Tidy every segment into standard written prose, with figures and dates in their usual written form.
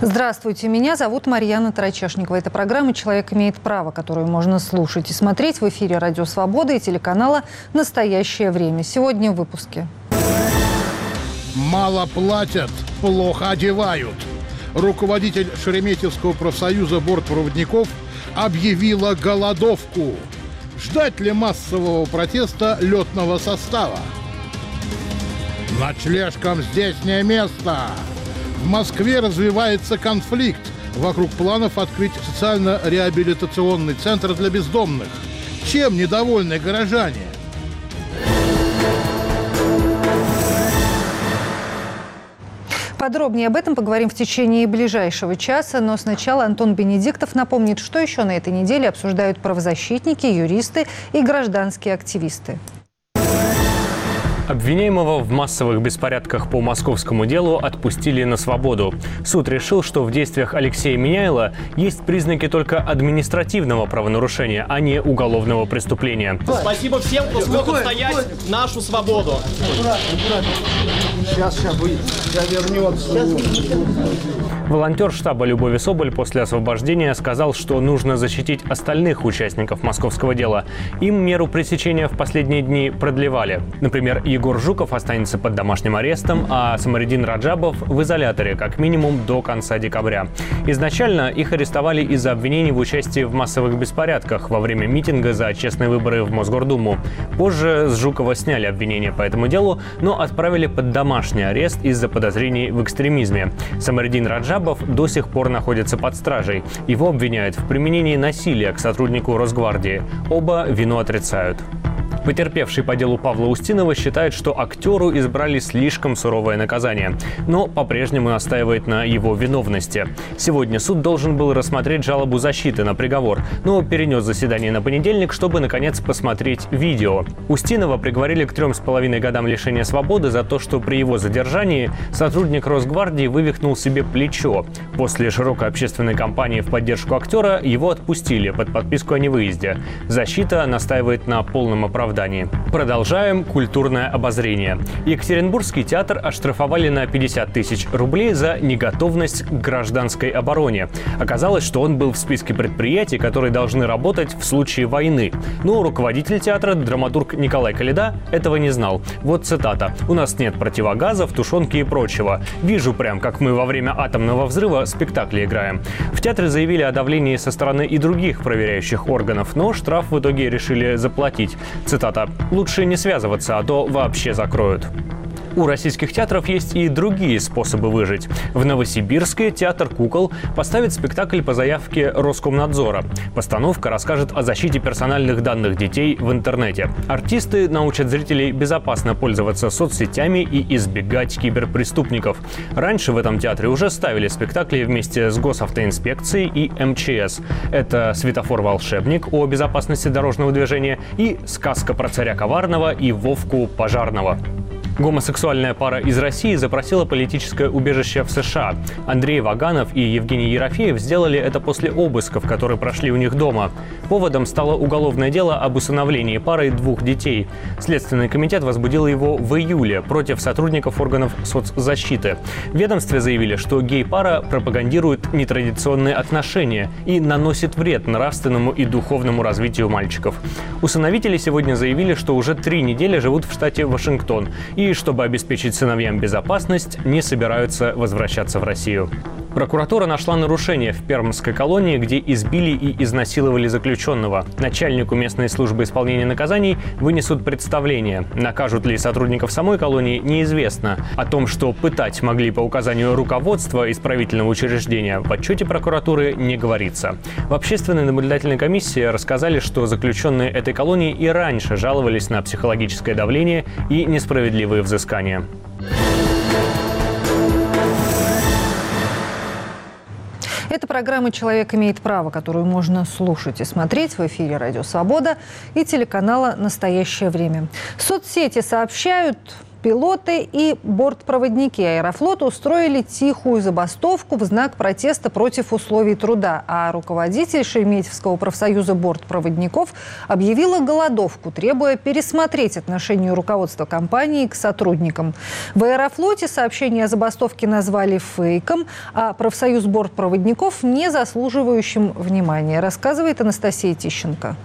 Здравствуйте, меня зовут Марьяна Тарачешникова. Это программа «Человек имеет право», которую можно слушать и смотреть в эфире «Радио Свобода» и телеканала «Настоящее время». Сегодня в выпуске. Мало платят, плохо одевают. Руководитель Шереметьевского профсоюза бортпроводников объявила голодовку. Ждать ли массового протеста летного состава? Ночлежкам здесь не место. В Москве развивается конфликт вокруг планов открыть социально-реабилитационный центр для бездомных. Чем недовольны горожане? Подробнее об этом поговорим в течение ближайшего часа, но сначала Антон Бенедиктов напомнит, что еще на этой неделе обсуждают правозащитники, юристы и гражданские активисты. Обвиняемого в массовых беспорядках по московскому делу отпустили на свободу. Суд решил, что в действиях Алексея Миняйла есть признаки только административного правонарушения, а не уголовного преступления. Спасибо всем, кто смог отстоять нашу свободу. Сейчас вернется. Волонтер штаба Любови Соболь после освобождения сказал, что нужно защитить остальных участников московского дела. Им меру пресечения в последние дни продлевали. Например, Егор Жуков останется под домашним арестом, а Самаридин Раджабов в изоляторе как минимум до конца декабря. Изначально их арестовали из-за обвинений в участии в массовых беспорядках во время митинга за честные выборы в Мосгордуму. Позже с Жукова сняли обвинения по этому делу, но отправили под домашний арест из-за подозрений в экстремизме. Самаридин Раджабов до сих пор находится под стражей. Его обвиняют в применении насилия к сотруднику Росгвардии. Оба вину отрицают. Потерпевший по делу Павла Устинова считает, что актеру избрали слишком суровое наказание, но по-прежнему настаивает на его виновности. Сегодня суд должен был рассмотреть жалобу защиты на приговор, но перенес заседание на понедельник, чтобы, наконец, посмотреть видео. Устинова приговорили к 3,5 годам лишения свободы за то, что при его задержании сотрудник Росгвардии вывихнул себе плечо. После широкой общественной кампании в поддержку актера его отпустили под подписку о невыезде. Защита настаивает на полном оправдании. Продолжаем культурное обозрение. Екатеринбургский театр оштрафовали на 50 тысяч рублей за неготовность к гражданской обороне. Оказалось, что он был в списке предприятий, которые должны работать в случае войны. Но руководитель театра, драматург Николай Каледа, этого не знал. Вот цитата. «У нас нет противогазов, тушенки и прочего. Вижу прям, как мы во время атомного взрыва спектакли играем». В театре заявили о давлении со стороны и других проверяющих органов, но штраф в итоге решили заплатить. Цитата. «Лучше не связываться, а то вообще закроют». У российских театров есть и другие способы выжить. В Новосибирске театр кукол поставит спектакль по заявке Роскомнадзора. Постановка расскажет о защите персональных данных детей в интернете. Артисты научат зрителей безопасно пользоваться соцсетями и избегать киберпреступников. Раньше в этом театре уже ставили спектакли вместе с Госавтоинспекцией и МЧС. Это «Светофор-волшебник» о безопасности дорожного движения и «Сказка про царя коварного» и «Вовку пожарного». Гомосексуальная пара из России запросила политическое убежище в США. Андрей Ваганов и Евгений Ерофеев сделали это после обысков, которые прошли у них дома. Поводом стало уголовное дело об усыновлении парой 2 детей. Следственный комитет возбудил его в июле против сотрудников органов соцзащиты. В ведомстве заявили, что гей-пара пропагандирует нетрадиционные отношения и наносит вред нравственному и духовному развитию мальчиков. Усыновители сегодня заявили, что уже 3 недели живут в штате Вашингтон и, чтобы обеспечить сыновьям безопасность, не собираются возвращаться в Россию. Прокуратура нашла нарушение в пермской колонии, где избили и изнасиловали заключенного. Начальнику местной службы исполнения наказаний вынесут представление. Накажут ли сотрудников самой колонии, неизвестно. О том, что пытать могли по указанию руководства исправительного учреждения, в отчете прокуратуры не говорится. В общественной наблюдательной комиссии рассказали, что заключенные этой колонии и раньше жаловались на психологическое давление и несправедливые взыскания. Это программа «Человек имеет право», которую можно слушать и смотреть в эфире «Радио Свобода» и телеканала «Настоящее время». Соцсети сообщают, Пилоты и бортпроводники Аэрофлота устроили тихую забастовку в знак протеста против условий труда, а руководитель Шереметьевского профсоюза бортпроводников объявила голодовку, требуя пересмотреть отношение руководства компании к сотрудникам. В Аэрофлоте сообщение о забастовке назвали фейком, а профсоюз бортпроводников не заслуживающим внимания, рассказывает Анастасия Тищенко.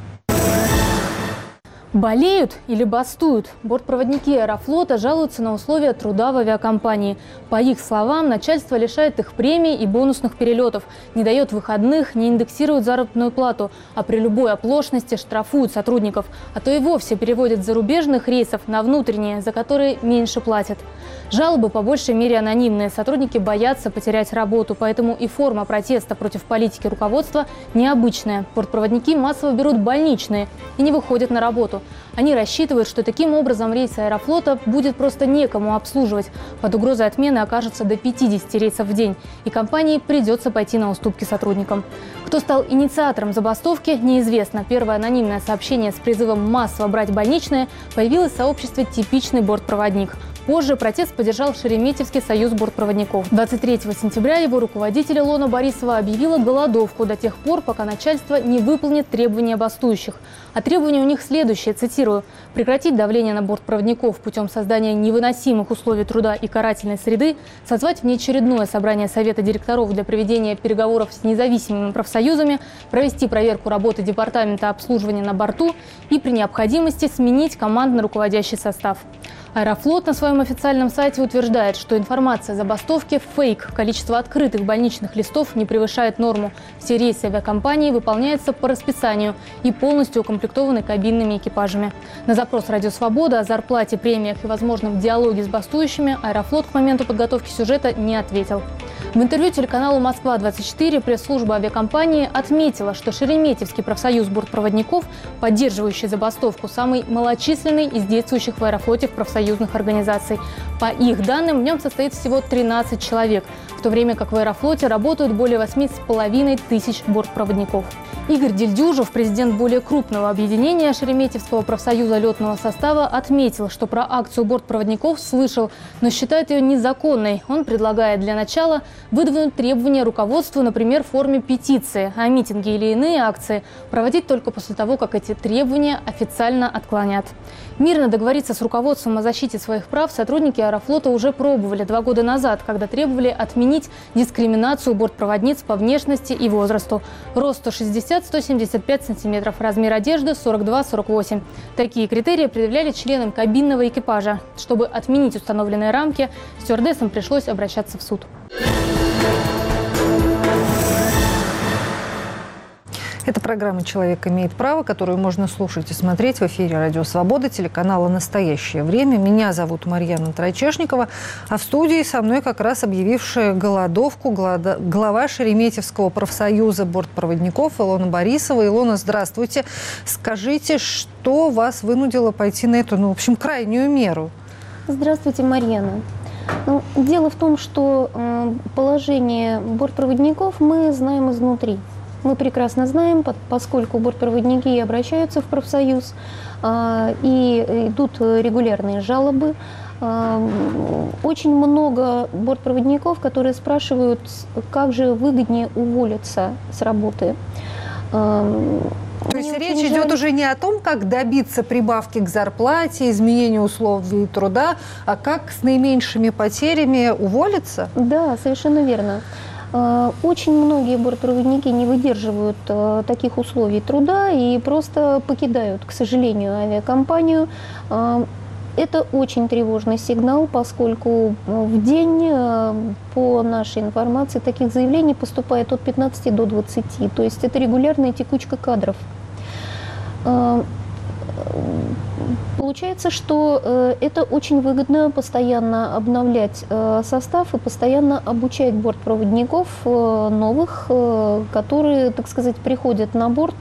Болеют или бастуют? Бортпроводники Аэрофлота жалуются на условия труда в авиакомпании. По их словам, начальство лишает их премий и бонусных перелетов, не дает выходных, не индексирует заработную плату, а при любой оплошности штрафуют сотрудников, а то и вовсе переводят с зарубежных рейсов на внутренние, за которые меньше платят. Жалобы по большей мере анонимные. Сотрудники боятся потерять работу, поэтому и форма протеста против политики руководства необычная. Бортпроводники массово берут больничные и не выходят на работу. Они рассчитывают, что таким образом рейсы Аэрофлота будет просто некому обслуживать. Под угрозой отмены окажется до 50 рейсов в день, и компании придется пойти на уступки сотрудникам. Кто стал инициатором забастовки, неизвестно. Первое анонимное сообщение с призывом массово брать больничные появилось в сообществе «Типичный бортпроводник». Позже протест поддержал Шереметьевский союз бортпроводников. 23 сентября его руководитель Илона Борисова объявила голодовку до тех пор, пока начальство не выполнит требования бастующих. А требования у них следующие, цитирую: «Прекратить давление на бортпроводников путем создания невыносимых условий труда и карательной среды, созвать внеочередное собрание Совета директоров для проведения переговоров с независимыми профсоюзами, провести проверку работы департамента обслуживания на борту и при необходимости сменить командно-руководящий состав». Аэрофлот на своем официальном сайте утверждает, что информация о забастовке – фейк. Количество открытых больничных листов не превышает норму. Все рейсы авиакомпании выполняются по расписанию и полностью укомплектованы кабинными экипажами. На запрос «Радио Свобода» о зарплате, премиях и возможном диалоге с бастующими Аэрофлот к моменту подготовки сюжета не ответил. В интервью телеканалу «Москва-24» пресс-служба авиакомпании отметила, что Шереметьевский профсоюз бортпроводников, поддерживающий забастовку, самый малочисленный из действующих в Аэрофлоте профсоюзных организаций. По их данным, в нем состоит всего 13 человек, в то время как в Аэрофлоте работают более 8,5 тысяч бортпроводников. Игорь Дельдюжев, президент более крупного объединения Шереметьевского профсоюза летного состава, отметил, что про акцию бортпроводников слышал, но считает ее незаконной. Он предлагает для начала выдвинуть требования руководству, например, в форме петиции, а митинги или иные акции проводить только после того, как эти требования официально отклонят. Мирно договориться с руководством о защите своих прав сотрудники Аэрофлота уже пробовали 2 года назад, когда требовали отменить дискриминацию бортпроводниц по внешности и возрасту. Рост 160-175 сантиметров, размер одежды 42-48. Такие критерии предъявляли членам кабинного экипажа. Чтобы отменить установленные рамки, стюардессам пришлось обращаться в суд. Это программа «Человек имеет право», которую можно слушать и смотреть в эфире «Радио Свобода», телеканала «Настоящее время». Меня зовут Марьяна Трайчешникова, а в студии со мной как раз объявившая голодовку глава Шереметьевского профсоюза бортпроводников Илона Борисова. Илона, здравствуйте. Скажите, что вас вынудило пойти на эту, в общем, крайнюю меру? Здравствуйте, Марьяна. Дело в том, что положение бортпроводников мы знаем изнутри. Мы прекрасно знаем, поскольку бортпроводники обращаются в профсоюз и идут регулярные жалобы. Очень много бортпроводников, которые спрашивают, как же выгоднее уволиться с работы. То есть речь идет уже не о том, как добиться прибавки к зарплате, изменения условий труда, а как с наименьшими потерями уволиться? Да, совершенно верно. Очень многие бортпроводники не выдерживают таких условий труда и просто покидают, к сожалению, авиакомпанию. Это очень тревожный сигнал, поскольку в день, по нашей информации, таких заявлений поступает от 15 до 20. То есть это регулярная текучка кадров. Получается, что это очень выгодно постоянно обновлять состав и постоянно обучать бортпроводников новых, которые, так сказать, приходят на борт.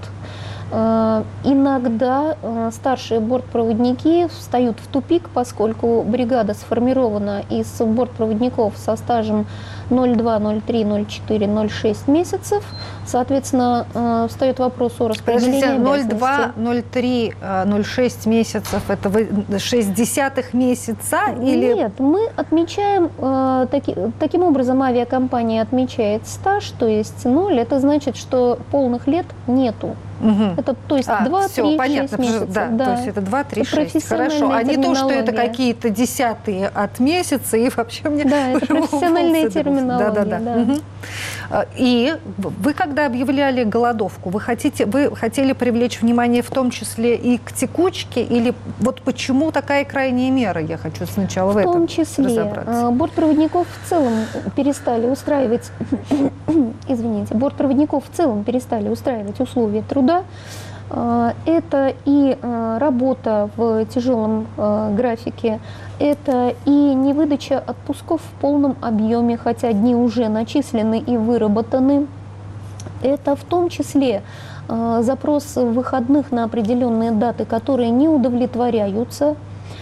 Иногда старшие бортпроводники встают в тупик, поскольку бригада сформирована из бортпроводников со стажем 0,2, 0,3, 0,4, 0,6 месяцев. Соответственно, встает вопрос о распределении Подождите, обязанностей. 0,2, 0,3, 0,6 месяцев – это 0,6 месяца? Или... Нет, мы отмечаем, таким образом авиакомпания отмечает стаж, то есть 0, это значит, что полных лет нету. Угу. Это, то есть 2, все, 3, понятно, 6 месяцев. да, то есть это 2, 3, Это 6. Хорошо, а не то, что это терминология. какие-то десятые от месяца, и вообще мне... Да, это профессиональная терминология. Да. Угу. И вы, когда объявляли голодовку, вы хотели привлечь внимание в том числе и к текучке, или вот почему такая крайняя мера? Я хочу сначала в этом В том числе разобраться. бортпроводников в целом перестали устраивать, бортпроводников в целом перестали устраивать условия труда. Это и работа в тяжелом графике, это и невыдача отпусков в полном объеме, хотя дни уже начислены и выработаны. Это в том числе запрос выходных на определенные даты, которые не удовлетворяются.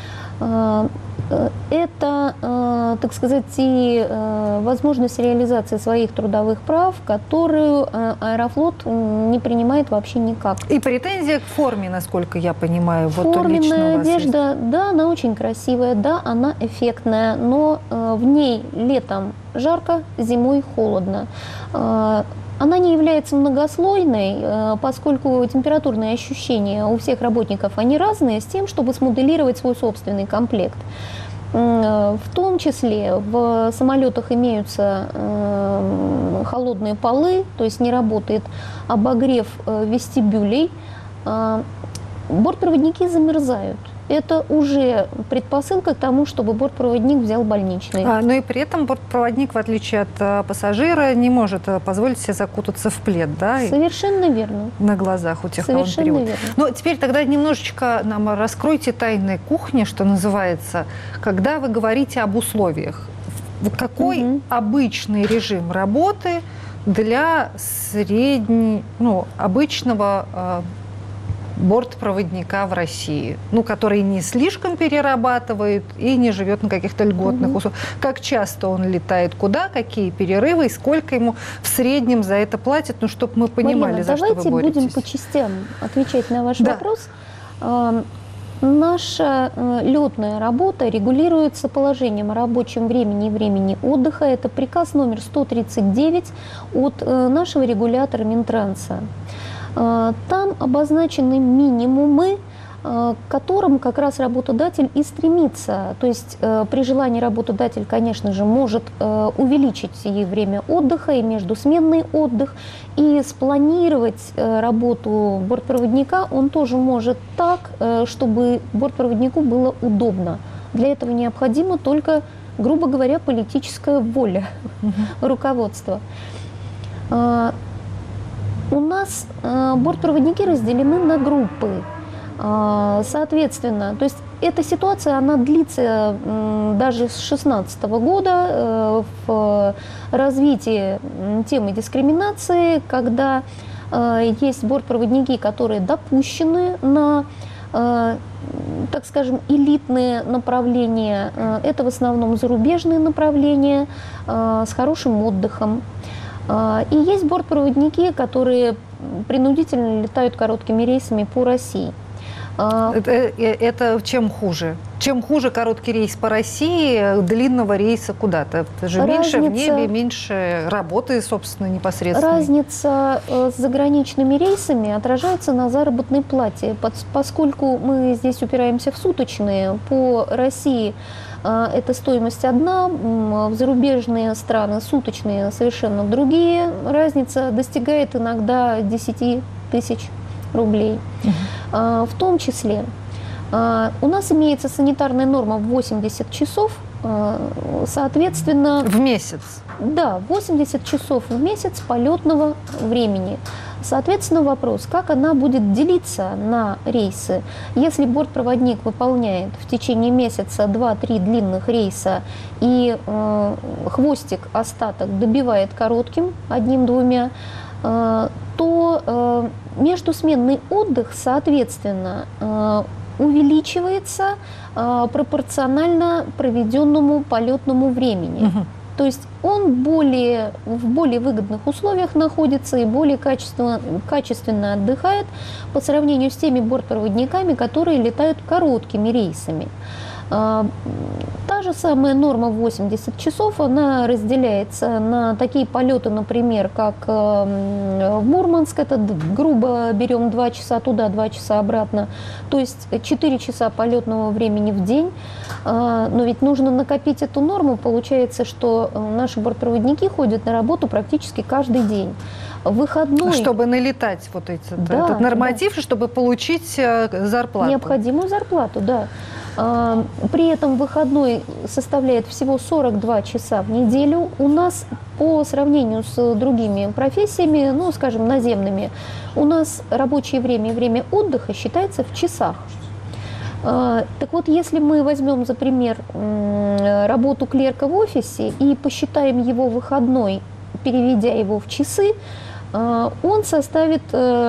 Это, так сказать, и возможность реализации своих трудовых прав, которую Аэрофлот не принимает вообще никак. И претензия к форме, насколько я понимаю, вот лично у Форменная вас одежда, да, она очень красивая, да, она эффектная, но в ней летом жарко, зимой холодно. Она не является многослойной, поскольку температурные ощущения у всех работников, они разные, с тем, чтобы смоделировать свой собственный комплект. В том числе в самолетах имеются холодные полы, то есть не работает обогрев вестибюлей. Бортпроводники замерзают. Это уже предпосылка к тому, чтобы бортпроводник взял больничный. Но и при этом бортпроводник, в отличие от пассажира, не может позволить себе закутаться в плед, да? Совершенно верно. На глазах у тех, кого он Совершенно переводит. верно. Но теперь тогда немножечко нам раскройте тайны кухни, что называется, когда вы говорите об условиях. Какой обычный режим работы для обычного бортпроводника в России, который не слишком перерабатывает и не живет на каких-то льготных условиях. Как часто он летает, куда, какие перерывы и сколько ему в среднем за это платят, чтобы мы понимали, Марина, за что вы боретесь. давайте будем по частям отвечать на ваш вопрос. Наша летная работа регулируется положением о рабочем времени и времени отдыха. Это приказ номер 139 от нашего регулятора Минтранса. Там обозначены минимумы, к которым как раз работодатель и стремится. То есть при желании работодатель, конечно же, может увеличить ей время отдыха и междусменный отдых, и спланировать работу бортпроводника он тоже может так, чтобы бортпроводнику было удобно. Для этого необходима только, грубо говоря, политическая воля руководства. У нас бортпроводники разделены на группы. Соответственно, то есть эта ситуация, она длится даже с 2016 года в развитии темы дискриминации, когда есть бортпроводники, которые допущены на, так скажем, элитные направления. Это в основном зарубежные направления с хорошим отдыхом. И есть бортпроводники, которые принудительно летают короткими рейсами по России. Это чем хуже? Чем хуже короткий рейс по России, длинного рейса куда-то? Это же меньше в небе, меньше работы, собственно, непосредственно. Разница с заграничными рейсами отражается на заработной плате, поскольку мы здесь упираемся в суточные. По России это стоимость одна, в зарубежные страны суточные совершенно другие. Разница достигает иногда 10 тысяч рублей. В том числе у нас имеется санитарная норма в 80 часов, соответственно... В месяц? Да, 80 часов в месяц полетного времени. Соответственно, вопрос, как она будет делиться на рейсы. Если бортпроводник выполняет в течение месяца 2-3 длинных рейса и хвостик, остаток добивает коротким, 1-2, то междусменный отдых, соответственно, увеличивается пропорционально проведенному полетному времени. То есть он в более выгодных условиях находится и более качественно отдыхает по сравнению с теми бортпроводниками, которые летают короткими рейсами. Та же самая норма 80 часов, она разделяется на такие полеты, например, как в Мурманск, это грубо берем 2 часа туда, 2 часа обратно, то есть 4 часа полетного времени в день. Но ведь нужно накопить эту норму, получается, что наши бортпроводники ходят на работу практически каждый день. Выходной... Чтобы налетать вот этот норматив, да. Чтобы получить зарплату. Необходимую зарплату, да. При этом выходной составляет всего 42 часа в неделю. У нас по сравнению с другими профессиями, ну, скажем, наземными, у нас рабочее время и время отдыха считается в часах. Так вот, если мы возьмем за пример работу клерка в офисе и посчитаем его выходной, переведя его в часы, он составит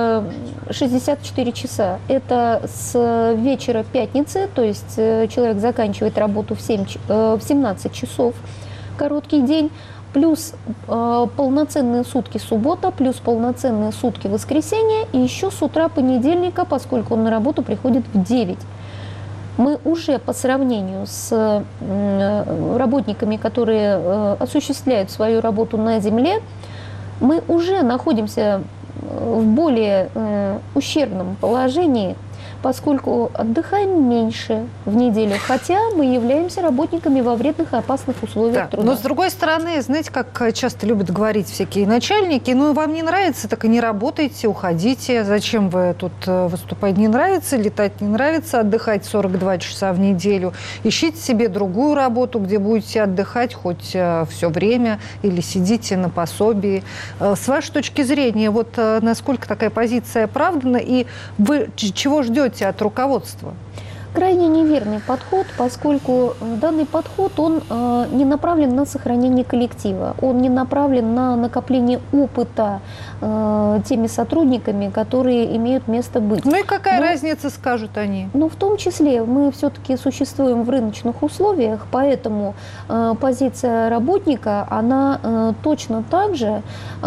64 часа. Это с вечера пятницы, то есть человек заканчивает работу в 17 часов, короткий день, плюс полноценные сутки суббота, плюс полноценные сутки воскресенье, и еще с утра понедельника, поскольку он на работу приходит в 9. Мы уже по сравнению с работниками, которые осуществляют свою работу на земле, мы уже находимся в более ущербном положении, поскольку отдыхаем меньше в неделю, хотя мы являемся работниками во вредных и опасных условиях труда. Но с другой стороны, знаете, как часто любят говорить всякие начальники, ну, вам не нравится, так и не работайте, уходите. Зачем вы тут выступать? Не нравится, летать не нравится, отдыхать 42 часа в неделю. Ищите себе другую работу, где будете отдыхать хоть все время, или сидите на пособии. С вашей точки зрения, вот насколько такая позиция оправдана, и вы чего ждете от руководства? Крайне неверный подход, поскольку данный подход, он не направлен на сохранение коллектива, он не направлен на накопление опыта теми сотрудниками, которые имеют место быть. Ну и какая разница, скажут они? Ну, в том числе мы все-таки существуем в рыночных условиях, поэтому позиция работника, она точно так же,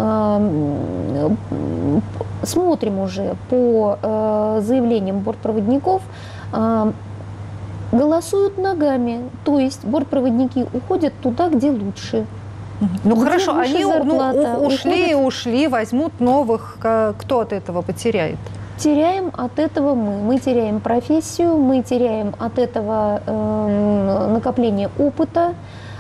смотрим уже по заявлениям бортпроводников, голосуют ногами, то есть бортпроводники уходят туда, где лучше. Ну где хорошо, они уходят... ушли, возьмут новых. Кто от этого потеряет? Теряем от этого мы теряем профессию, мы теряем от этого накопление опыта,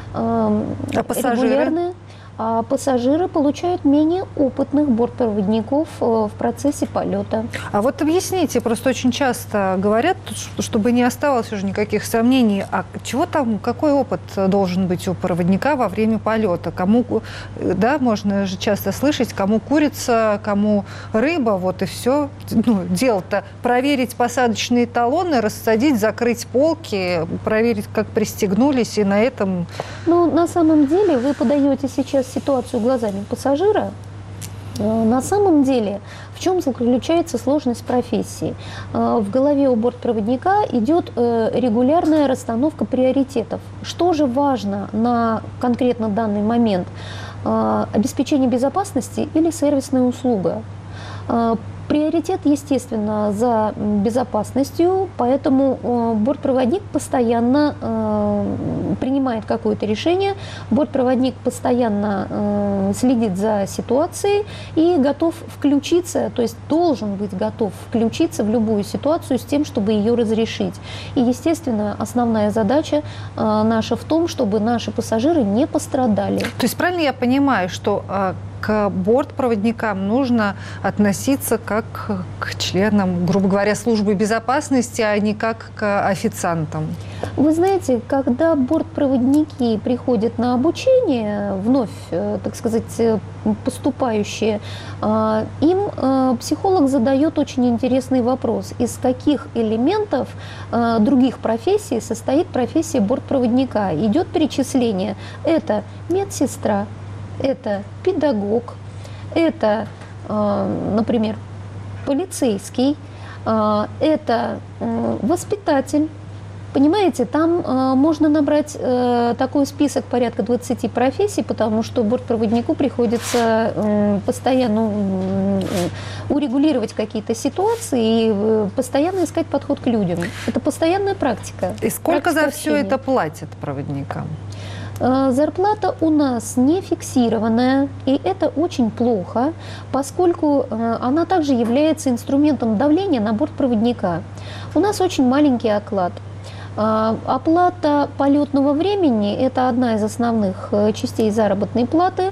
регулярное. А пассажиры получают менее опытных бортпроводников в процессе полета. А вот объясните, просто очень часто говорят, чтобы не оставалось уже никаких сомнений, а чего там, какой опыт должен быть у проводника во время полета? Кому, да, можно же часто слышать, кому курица, кому рыба, вот и все. Ну, дело-то проверить посадочные талоны, рассадить, закрыть полки, проверить, как пристегнулись, и на этом... Ну, на самом деле, вы подаете сейчас ситуацию глазами пассажира. На самом деле, в чем заключается сложность профессии? В голове у бортпроводника идет регулярная расстановка приоритетов. Что же важно на конкретно данный момент? Обеспечение безопасности или сервисная услуга? Приоритет, естественно, за безопасностью, поэтому бортпроводник постоянно принимает какое-то решение, бортпроводник постоянно следит за ситуацией и готов включиться, то есть должен быть готов включиться в любую ситуацию с тем, чтобы ее разрешить. И, естественно, основная задача наша в том, чтобы наши пассажиры не пострадали. То есть правильно я понимаю, что к бортпроводникам нужно относиться как к членам, грубо говоря, службы безопасности, а не как к официантам? Вы знаете, когда бортпроводники приходят на обучение, вновь, так сказать, поступающие, им психолог задает очень интересный вопрос. Из каких элементов других профессий состоит профессия бортпроводника? Идет перечисление. Это медсестра, это педагог, это, например, полицейский, это воспитатель, Понимаете, там можно набрать такой список порядка 20 профессий, потому что бортпроводнику приходится постоянно урегулировать какие-то ситуации и постоянно искать подход к людям. Это постоянная практика. И сколько практика за все общения. это платят проводникам? Зарплата у нас не фиксированная, и это очень плохо, поскольку она также является инструментом давления на бортпроводника. У нас очень маленький оклад. Оплата полетного времени – это одна из основных частей заработной платы.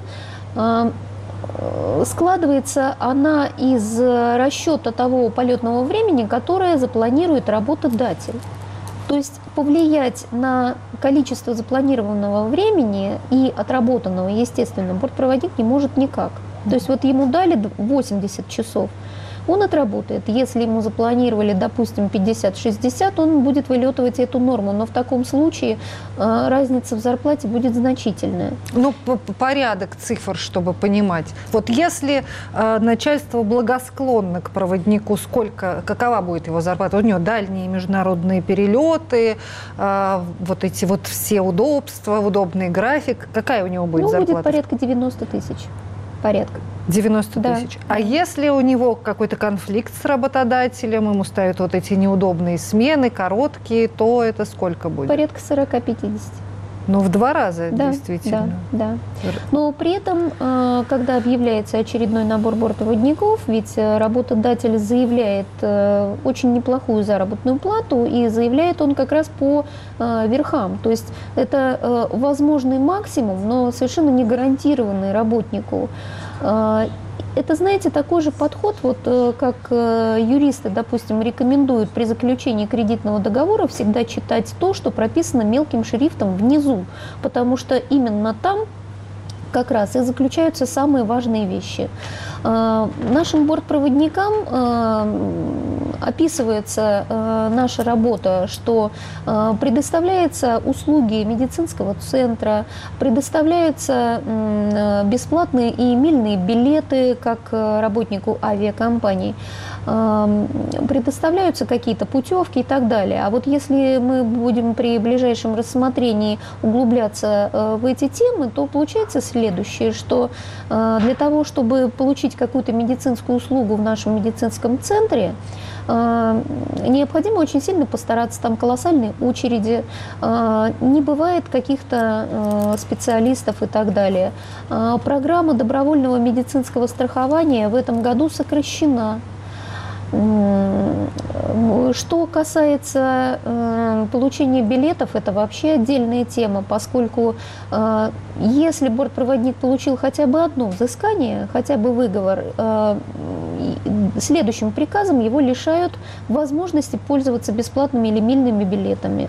Складывается она из расчета того полетного времени, которое запланирует работодатель. То есть повлиять на количество запланированного времени и отработанного, естественно, бортпроводник не может никак. То есть вот ему дали 80 часов, он отработает. Если ему запланировали, допустим, 50-60, он будет вылетывать эту норму. Но в таком случае разница в зарплате будет значительная. Ну, порядок цифр, чтобы понимать. Вот если начальство благосклонно к проводнику, какова будет его зарплата? У него дальние международные перелеты, вот эти вот все удобства, удобный график. Какая у него будет зарплата? Будет порядка 90 тысяч. Порядка. 90 тысяч. А если у него какой-то конфликт с работодателем, ему ставят вот эти неудобные смены, короткие, то это сколько будет? Порядка 40-50. Ну, в 2 раза, действительно. Да. Но при этом, когда объявляется очередной набор бортпроводников, ведь работодатель заявляет очень неплохую заработную плату, и заявляет он как раз по верхам. То есть это возможный максимум, но совершенно не гарантированный работнику. Это, знаете, такой же подход, вот как юристы, допустим, рекомендуют при заключении кредитного договора всегда читать то, что прописано мелким шрифтом внизу, потому что именно там как раз и заключаются самые важные вещи. Нашим бортпроводникам описывается наша работа, что предоставляются услуги медицинского центра, предоставляются бесплатные и мильные билеты как работнику авиакомпаний, предоставляются какие-то путевки и так далее. А вот если мы будем при ближайшем рассмотрении углубляться в эти темы, то получается следующее, что для того, чтобы получить какую-то медицинскую услугу в нашем медицинском центре, необходимо очень сильно постараться, там колоссальные очереди, не бывает каких-то специалистов и так далее. Программа добровольного медицинского страхования в этом году сокращена. Что касается получения билетов, это вообще отдельная тема, поскольку если бортпроводник получил хотя бы одно взыскание, хотя бы выговор, следующим приказом его лишают возможности пользоваться бесплатными или мильными билетами.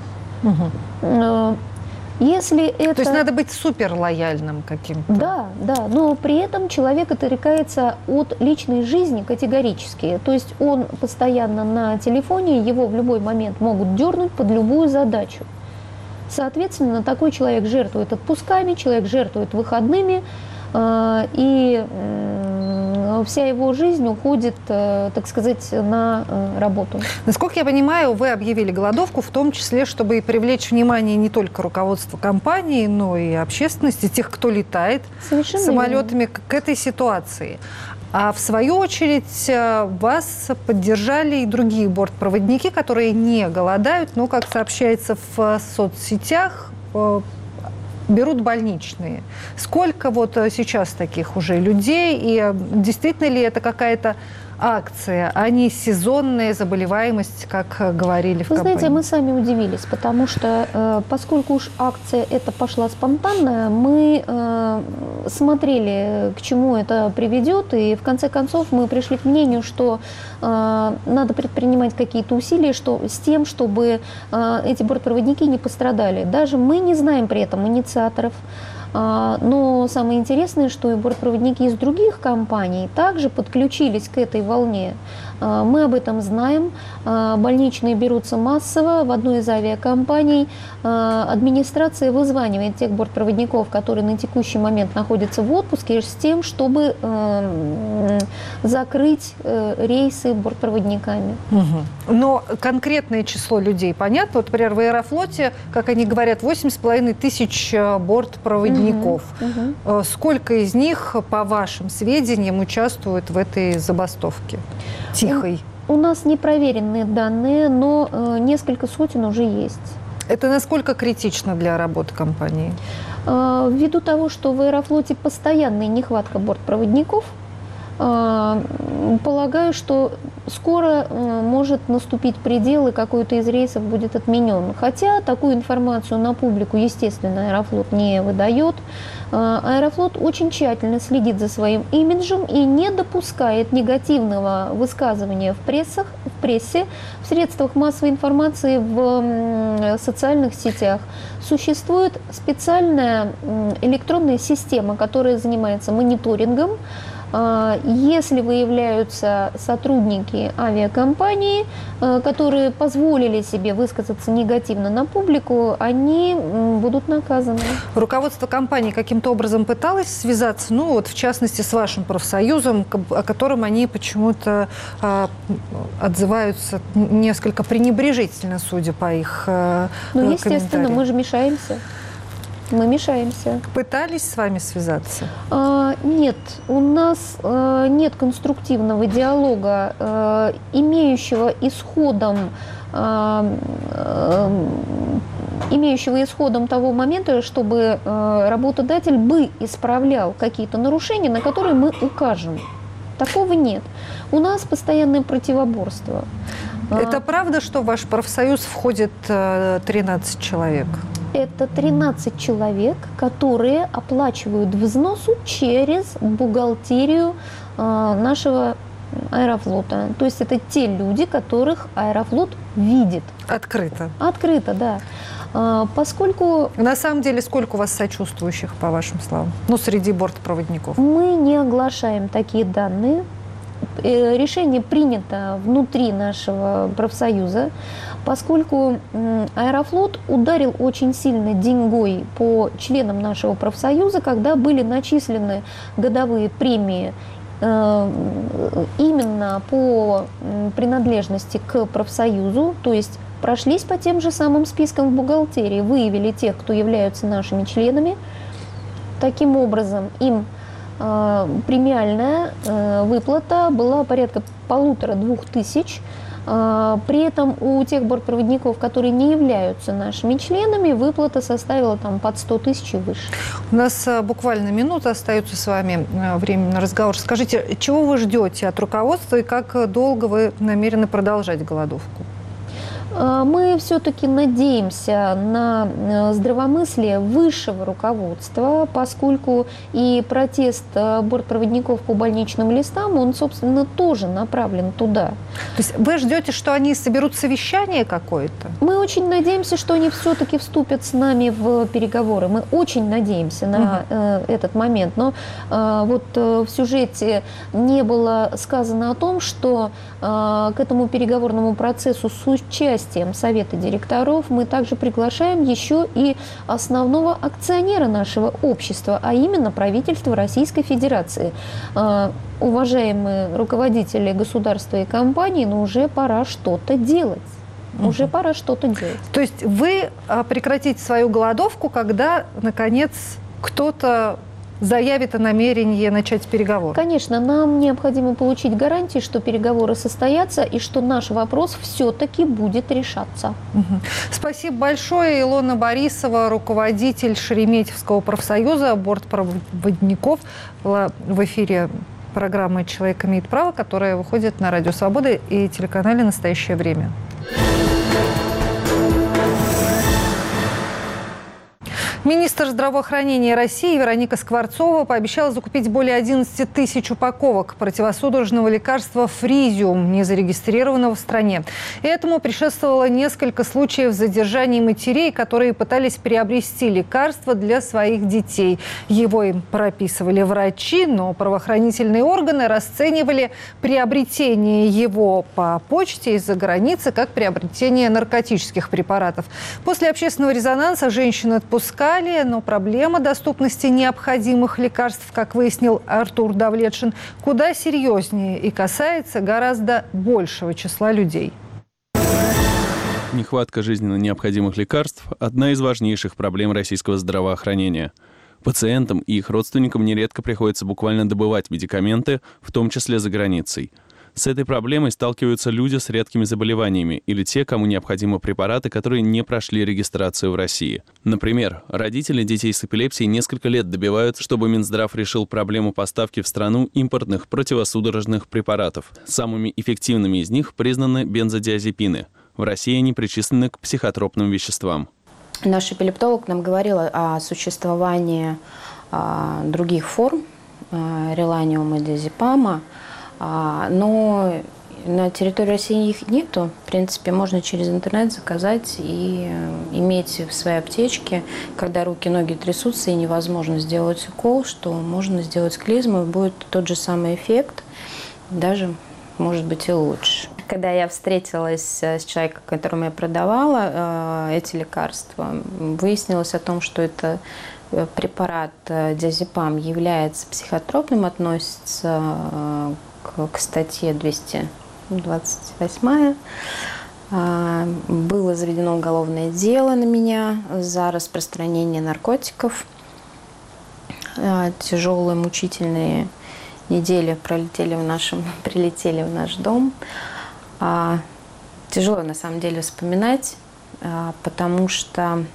Если это... То есть надо быть супер лояльным каким-то. Да, но при этом человек отрекается от личной жизни категорически. То есть он постоянно на телефоне, его в любой момент могут дернуть под любую задачу. Соответственно, такой человек жертвует отпусками, человек жертвует выходными, и вся его жизнь уходит, так сказать, на работу. Насколько я понимаю, вы объявили голодовку, в том числе, чтобы привлечь внимание не только руководства компании, но и общественности, тех, кто летает самолетами, к этой ситуации. А в свою очередь вас поддержали и другие бортпроводники, которые не голодают, но, как сообщается в соцсетях, берут больничные. Сколько вот сейчас таких уже людей? И действительно ли это какая-то акция, а не сезонная заболеваемость, как говорили в компании? Вы знаете, мы сами удивились, потому что, поскольку уж акция эта пошла спонтанная, мы смотрели, к чему это приведет, и в конце концов мы пришли к мнению, что надо предпринимать какие-то усилия с тем, чтобы эти бортпроводники не пострадали. Даже мы не знаем при этом инициаторов. Но самое интересное, что и бортпроводники из других компаний также подключились к этой волне. Мы об этом знаем. Больничные берутся массово. В одной из авиакомпаний администрация вызванивает тех бортпроводников, которые на текущий момент находятся в отпуске, с тем, чтобы закрыть рейсы бортпроводниками. Но конкретное число людей понятно. Вот, например, в Аэрофлоте, как они говорят, 8,5 тысяч бортпроводников. Сколько из них, по вашим сведениям, участвуют в этой забастовке тихой? У нас непроверенные данные, но несколько сотен уже есть. Это насколько критично для работы компании? Ввиду того, что в Аэрофлоте постоянная нехватка бортпроводников, полагаю, что скоро может наступить предел, и какой-то из рейсов будет отменен. Хотя такую информацию на публику, естественно, Аэрофлот не выдает. Аэрофлот очень тщательно следит за своим имиджем и не допускает негативного высказывания в прессе, в средствах массовой информации, в социальных сетях. Существует специальная электронная система, которая занимается мониторингом. Если выявляются сотрудники авиакомпании, которые позволили себе высказаться негативно на публику, они будут наказаны. Руководство компании каким-то образом пыталось связаться, ну вот в частности с вашим профсоюзом, о котором они почему-то отзываются несколько пренебрежительно, судя по их Ну, естественно, мы же мешаемся. Мы мешаемся. Пытались с вами связаться? Нет, у нас нет конструктивного диалога, имеющего исходом того момента, чтобы работодатель бы исправлял какие-то нарушения, на которые мы укажем. Такого нет. У нас постоянное противоборство. Это правда, что в ваш профсоюз входит 13 человек? Это 13 человек, которые оплачивают взносу через бухгалтерию нашего Аэрофлота. То есть это те люди, которых Аэрофлот видит. Открыто? Открыто, да. Поскольку... На самом деле, сколько у вас сочувствующих, по вашим словам? Ну, среди бортпроводников. Мы не оглашаем такие данные. Решение принято внутри нашего профсоюза, поскольку Аэрофлот ударил очень сильно деньгой по членам нашего профсоюза, когда были начислены годовые премии именно по принадлежности к профсоюзу, то есть прошлись по тем же самым спискам в бухгалтерии, выявили тех, кто являются нашими членами. Таким образом, им премиальная выплата была порядка 1500-2000. При этом у тех бортпроводников, которые не являются нашими членами, выплата составила там под 100 тысяч и выше. У нас буквально минута остается с вами времени на разговор. Скажите, чего вы ждете от руководства и как долго вы намерены продолжать голодовку? Мы все-таки надеемся на здравомыслие высшего руководства, поскольку и протест бортпроводников по больничным листам, он, собственно, тоже направлен туда. То есть вы ждете, что они соберут совещание какое-то? Мы очень надеемся, что они все-таки вступят с нами в переговоры. Мы очень надеемся на этот момент. Но вот в сюжете не было сказано о том, что к этому переговорному процессу с участием Совета директоров мы также приглашаем еще и основного акционера нашего общества, а именно правительство Российской Федерации. Уважаемые руководители государства и компаний, но уже пора что-то делать. Уже пора что-то делать. То есть вы прекратите свою голодовку, когда, наконец, кто-то заявит о намерении начать переговоры? Конечно, нам необходимо получить гарантии, что переговоры состоятся и что наш вопрос все-таки будет решаться. Спасибо большое. Илона Борисова, руководитель Шереметьевского профсоюза бортпроводников, была в эфире программы «Человек имеет право», которая выходит на Радио Свобода и телеканале «Настоящее время». Министр здравоохранения России Вероника Скворцова пообещала закупить более 11 тысяч упаковок противосудорожного лекарства «Фризиум», не зарегистрированного в стране. И этому предшествовало несколько случаев задержаний матерей, которые пытались приобрести лекарство для своих детей. Его им прописывали врачи, но правоохранительные органы расценивали приобретение его по почте из-за границы как приобретение наркотических препаратов. После общественного резонанса женщины отпускали, но проблема доступности необходимых лекарств, как выяснил Артур Давлетшин, куда серьезнее и касается гораздо большего числа людей. Нехватка жизненно необходимых лекарств – одна из важнейших проблем российского здравоохранения. Пациентам и их родственникам нередко приходится буквально добывать медикаменты, в том числе за границей. С этой проблемой сталкиваются люди с редкими заболеваниями или те, кому необходимы препараты, которые не прошли регистрацию в России. Например, родители детей с эпилепсией несколько лет добиваются, чтобы Минздрав решил проблему поставки в страну импортных противосудорожных препаратов. Самыми эффективными из них признаны бензодиазепины. В России они причислены к психотропным веществам. Наш эпилептолог нам говорил о существовании других форм реланиума и диазепама, но на территории России их нету. В принципе, можно через интернет заказать и иметь в своей аптечке, когда руки, ноги трясутся и невозможно сделать укол, что можно сделать клизму, и будет тот же самый эффект, даже, может быть, и лучше. Когда я встретилась с человеком, которому я продавала эти лекарства, выяснилось о том, что это препарат диазепам является психотропным, относится к статье 228. Было заведено уголовное дело на меня за распространение наркотиков. Тяжелые, мучительные недели прилетели в наш дом. Тяжело на самом деле вспоминать, потому что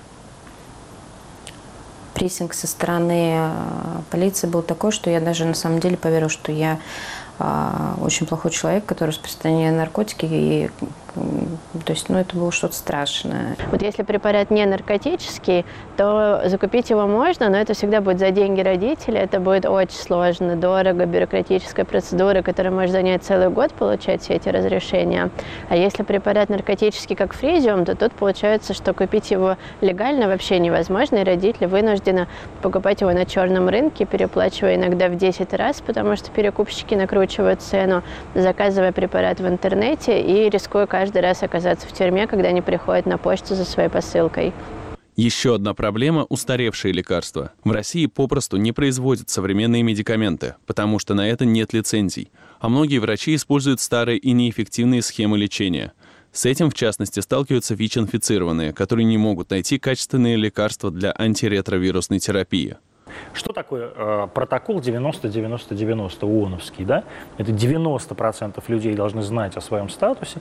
прессинг со стороны полиции был такой, что я даже на самом деле поверила, что я очень плохой человек, который распространяет наркотики. И, то есть, это было что-то страшное. Вот если препарат не наркотический, то закупить его можно, но это всегда будет за деньги родителей. Это будет очень сложно, дорого, бюрократическая процедура, которая может занять целый год, получать все эти разрешения. А если препарат наркотический, как фризиум, то тут получается, что купить его легально вообще невозможно, и родители вынуждены покупать его на черном рынке, переплачивая иногда в 10 раз, потому что перекупщики накручивают цену, заказывая препарат в интернете и рискуя каждый раз оказаться в тюрьме, когда они приходят на почту за своей посылкой. Еще одна проблема – устаревшие лекарства. В России попросту не производят современные медикаменты, потому что на это нет лицензий. А многие врачи используют старые и неэффективные схемы лечения. С этим, в частности, сталкиваются ВИЧ-инфицированные, которые не могут найти качественные лекарства для антиретровирусной терапии. Что такое протокол 90-90-90 ООНовский? Да? Это 90% людей должны знать о своем статусе,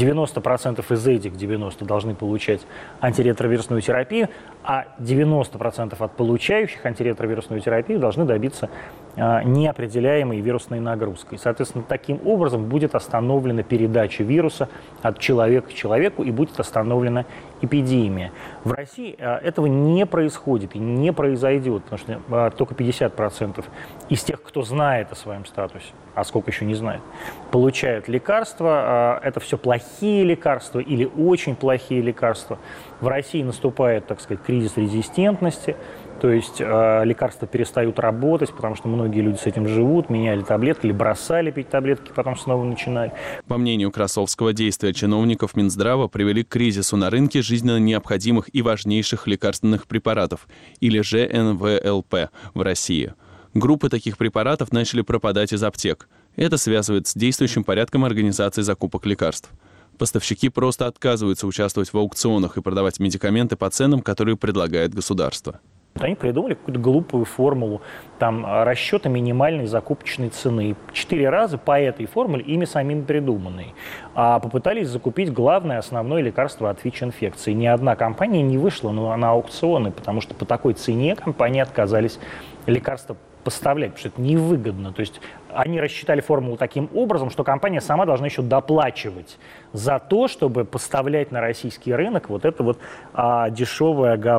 90% из этих 90 должны получать антиретровирусную терапию, а 90% от получающих антиретровирусную терапию должны добиться неопределяемой вирусной нагрузкой. Соответственно, таким образом будет остановлена передача вируса от человека к человеку и будет остановлена эпидемия. В России этого не происходит и не произойдет, потому что только 50% из тех, кто знает о своем статусе, а сколько еще не знает, получают лекарства. Это все плохие лекарства или очень плохие лекарства. В России наступает, так сказать, кризис резистентности. То есть лекарства перестают работать, потому что многие люди с этим живут, меняли таблетки или бросали пить таблетки, потом снова начинали. По мнению Красовского, действия чиновников Минздрава привели к кризису на рынке жизненно необходимых и важнейших лекарственных препаратов, или же НВЛП, в России. Группы таких препаратов начали пропадать из аптек. Это связывает с действующим порядком организации закупок лекарств. Поставщики просто отказываются участвовать в аукционах и продавать медикаменты по ценам, которые предлагает государство. Они придумали какую-то глупую формулу расчета минимальной закупочной цены. 4 раза по этой формуле, ими самим придуманной. А попытались закупить главное, основное лекарство от ВИЧ-инфекции. Ни одна компания не вышла на аукционы, потому что по такой цене компании отказались лекарства поставлять, потому что это невыгодно. То есть они рассчитали формулу таким образом, что компания сама должна еще доплачивать за то, чтобы поставлять на российский рынок вот это дешевое говно.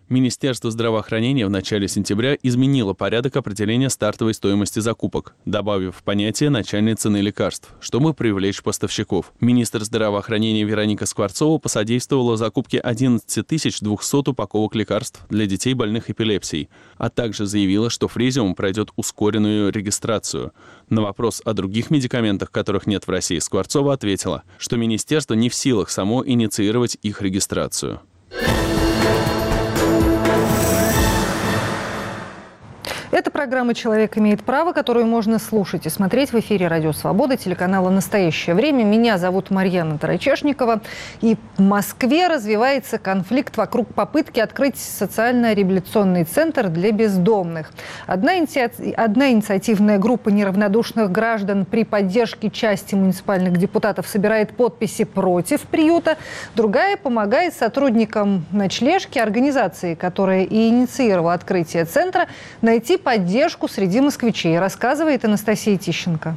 Министерство здравоохранения в начале сентября изменило порядок определения стартовой стоимости закупок, добавив понятие начальной цены лекарств, чтобы привлечь поставщиков. Министр здравоохранения Вероника Скворцова посодействовала закупке 11 200 упаковок лекарств для детей, больных эпилепсией, а также заявила, что Фрезиум пройдет ускоренную регистрацию. На вопрос о других медикаментах, которых нет в России, Скворцова ответила, что министерство не в силах само инициировать их регистрацию. Это программа «Человек имеет право», которую можно слушать и смотреть в эфире «Радио Свобода», телеканала «Настоящее время». Меня зовут Марьяна Тарачешникова. И в Москве развивается конфликт вокруг попытки открыть социально-реабилитационный центр для бездомных. Одна инициативная группа неравнодушных граждан при поддержке части муниципальных депутатов собирает подписи против приюта. Другая помогает сотрудникам ночлежки, организации, которая и инициировала открытие центра, найти поддержку среди москвичей, рассказывает Анастасия Тищенко.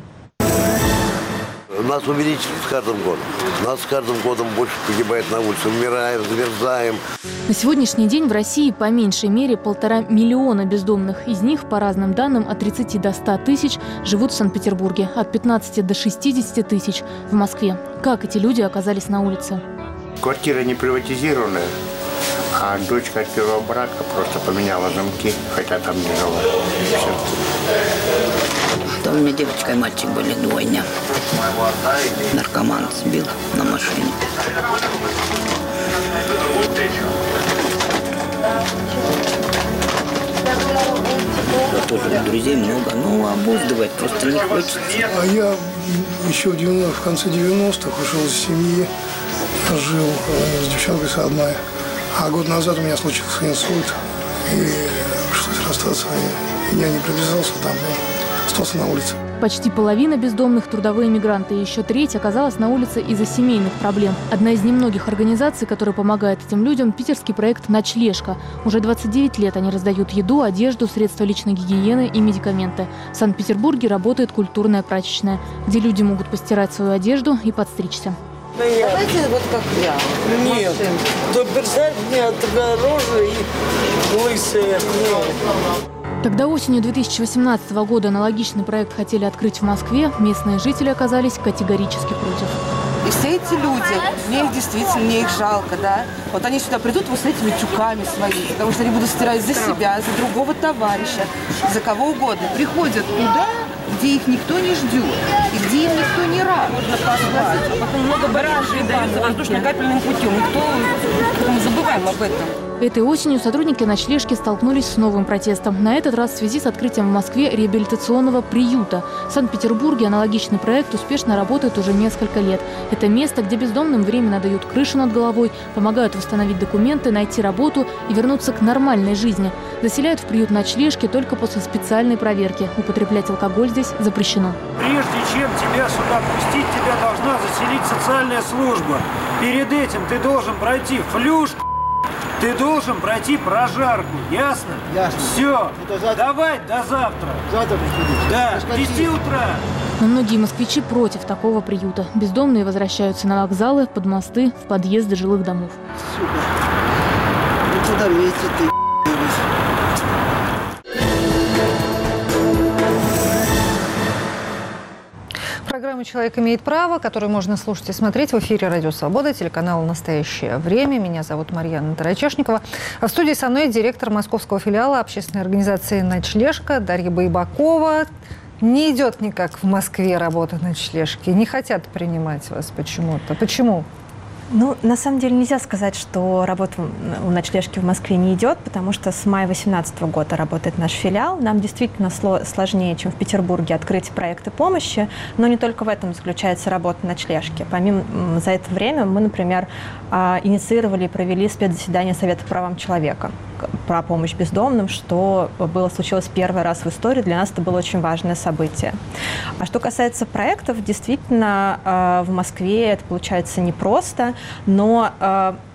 Нас увеличили с каждым годом. Нас с каждым годом больше погибает на улице. Умираем, замерзаем. На сегодняшний день в России по меньшей мере 1,5 миллиона бездомных. Из них, по разным данным, от 30 до 100 тысяч живут в Санкт-Петербурге, от 15 до 60 тысяч в Москве. Как эти люди оказались на улице? Квартира не приватизированная, а дочка от первого брака просто поменяла замки, хотя там не жила. Там у меня девочка и мальчик были двойня. Наркоман сбил на машине. Тоже друзей много, но обуздывать просто не хочется. А я еще в конце 90-х ушел из семьи, жил с девчонкой с одной. А год назад у меня случился инсульт, и пришлось расстаться. Я не привязался там, и остался на улице. Почти половина бездомных – трудовые мигранты, и еще треть оказалась на улице из-за семейных проблем. Одна из немногих организаций, которая помогает этим людям – питерский проект «Ночлежка». Уже 29 лет они раздают еду, одежду, средства личной гигиены и медикаменты. В Санкт-Петербурге работает культурная прачечная, где люди могут постирать свою одежду и подстричься. Знаете, вот как я. Нет, то представь мне рожа и лысая. Когда осенью 2018 года аналогичный проект хотели открыть в Москве, местные жители оказались категорически против. И все эти люди, мне их жалко, да. Вот они сюда придут вот с этими тюками своими, потому что они будут стирать за себя, за другого товарища, за кого угодно. Приходят туда, где их никто не ждет, и где им никто не рад. Можно послать, а потом много баражей дают воздушно-капельным путем. Мы забываем об этом. Этой осенью сотрудники ночлежки столкнулись с новым протестом. На этот раз в связи с открытием в Москве реабилитационного приюта. В Санкт-Петербурге аналогичный проект успешно работает уже несколько лет. Это место, где бездомным временно дают крышу над головой, помогают восстановить документы, найти работу и вернуться к нормальной жизни. Заселяют в приют ночлежки только после специальной проверки. Употреблять алкоголь здесь запрещено. Прежде чем тебя сюда пустить, тебя должна заселить социальная служба. Перед этим ты должен пройти флюшку. Ты должен пройти прожарку, ясно? Ясно. Все, давай до завтра. Завтра приходите. Да, с 10 утра. Но многие москвичи против такого приюта. Бездомные возвращаются на вокзалы, под мосты, в подъезды жилых домов. Ну куда вместе ты? Программа «Человек имеет право», которую можно слушать и смотреть в эфире «Радио Свобода», телеканала «Настоящее время». Меня зовут Марьяна Тарачешникова. А в студии со мной директор московского филиала общественной организации «Ночлежка» Дарья Байбакова. Не идет никак в Москве работа ночлежки. Не хотят принимать вас почему-то. Почему? Ну, на самом деле нельзя сказать, что работа у ночлежки в Москве не идет, потому что с мая 2018 года работает наш филиал. Нам действительно сложнее, чем в Петербурге, открыть проекты помощи, но не только в этом заключается работа ночлежки. Помимо за это время мы, например, инициировали и провели спецзаседание Совета по правам человека про помощь бездомным, что случилось первый раз в истории. Для нас это было очень важное событие. А что касается проектов, действительно, в Москве это получается непросто, но